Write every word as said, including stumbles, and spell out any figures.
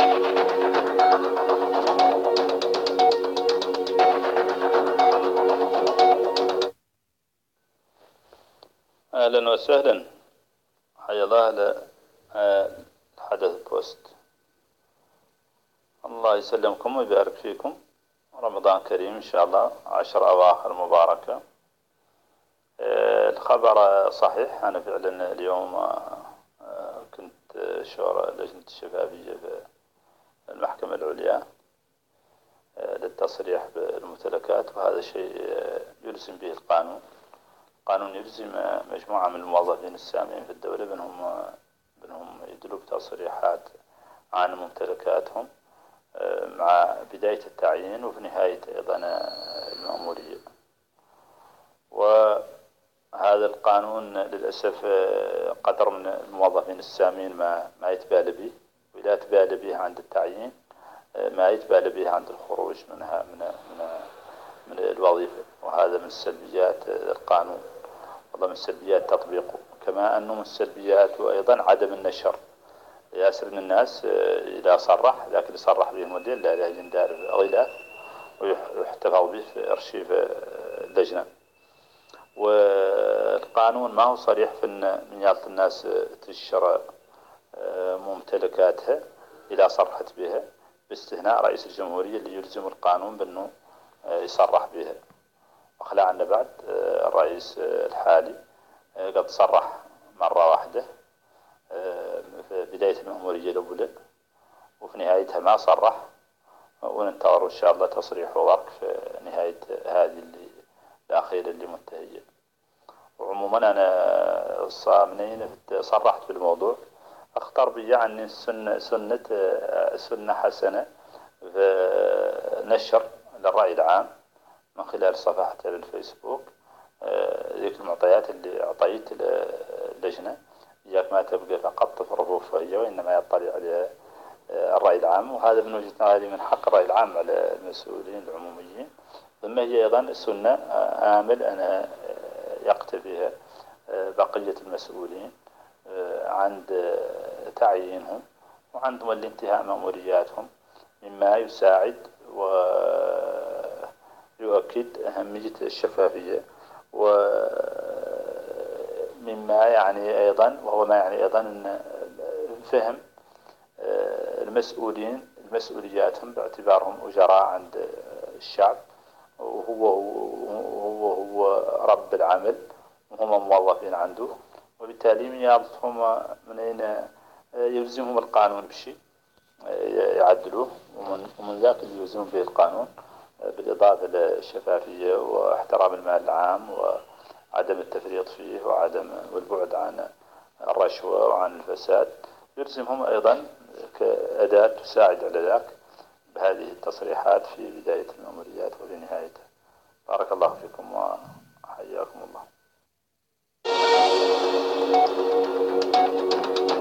أهلا وسهلا. حيا الله على آه، حدث بوست. الله يسلمكم ويبارك فيكم. رمضان كريم إن شاء الله، عشر أواخر مباركة. آه، الخبر صحيح. أنا فعلا اليوم آه، آه، كنت شورى لجنة الشفافية في المحكمة العليا آه، للتصريح بالممتلكات، وهذا شيء آه، يلزم به القانون. قانون يلزم مجموعة من الموظفين السامين في الدولة بأنهم بأنهم يدلوا بتصريحات عن ممتلكاتهم مع بداية التعيين وفي نهاية أيضا المأمورية. وهذا القانون للأسف قدر من الموظفين السامين ما ما يتبالى به، ولا يتبالى به عند التعيين، ما يتبالى به عند الخروج منها من من من الوظيفة. وهذا من سلبيات القانون، والله من سلبيات تطبيقه، كما أنه من سلبيات وأيضا عدم النشر. ياسر من الناس إذا صرح، لكن يصرح به المدير لا يندار غلاف ويحتفظ به في أرشيف اللجنة. والقانون ما هو صريح في أن ميالة الناس تنشر ممتلكاتها إذا صرحت بها، باستثناء رئيس الجمهورية اللي يلزم القانون بأنه يصرح بها. وخلعنا بعد الرئيس الحالي قد صرح مرة واحدة في بداية المأمورية الأولى، وفي نهايتها ما صرح، وننتظر إن شاء الله تصريح وضرك في نهاية هذه اللي الأخيرة اللي منتهية. وعموما أنا صامنين صرحت بالموضوع. أخطر بي عن السنة سنة سنة حسنة في نشر للرأي العام من خلال صفحتي الفيسبوك ذيك المعطيات اللي أعطيت اللجنة. إياك ما تبقى فقط تفرض رفاهية، وإنما يطلع عليها الرأي العام. وهذا من وجهة نظري من حق الرأي العام على المسؤولين العموميين. ثم هي أيضا سنة آمل أنا يقتفيها بقية المسؤولين عند تعيينهم وعند الانتهاء مأمورياتهم، مما يساعد ويؤكد أهمية الشفافية، ومما يعني أيضا وهو ما يعني أيضا أن فهم المسؤولين المسؤولياتهم باعتبارهم أجراء عند الشعب، وهو هو هو رب العمل وهم موظفين عنده، وبالتالي ميالتهم من أين يلزمهم القانون بشيء يعدلوه، ومن, ومن ذاك اللي يلزمهم به القانون بالإضافة للشفافية واحترام المال العام وعدم التفريط فيه وعدم والبعد عن الرشوة وعن الفساد، يلزمهم أيضا كأداة تساعد على ذلك بهذه التصريحات في بداية المأموريات وفي نهايتها. بارك الله فيكم وحياكم الله.